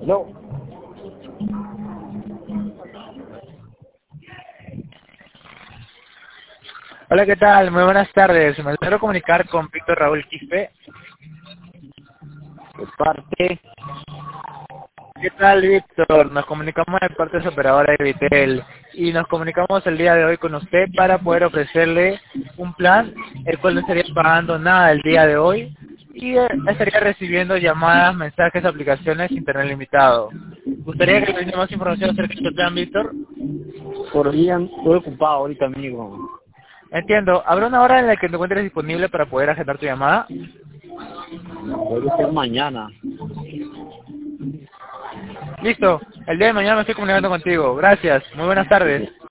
No. Hola, ¿qué tal? Muy buenas tardes. Me quiero comunicar con Víctor Raúl Quispe. De parte. ¿Qué tal, Víctor? Nos comunicamos de parte de su operadora de Vitel y nos comunicamos el día de hoy con usted para poder ofrecerle un plan el cual no estaría pagando nada el día de hoy y estaría recibiendo llamadas, mensajes, aplicaciones, internet limitado. ¿Gustaría que le brinde más información acerca de este plan, Víctor? Por día estoy ocupado ahorita, amigo. Entiendo. ¿Habrá una hora en la que te encuentres disponible para poder agendar tu llamada? Debe ser mañana. Listo. El día de mañana me estoy comunicando contigo. Gracias. Muy buenas tardes.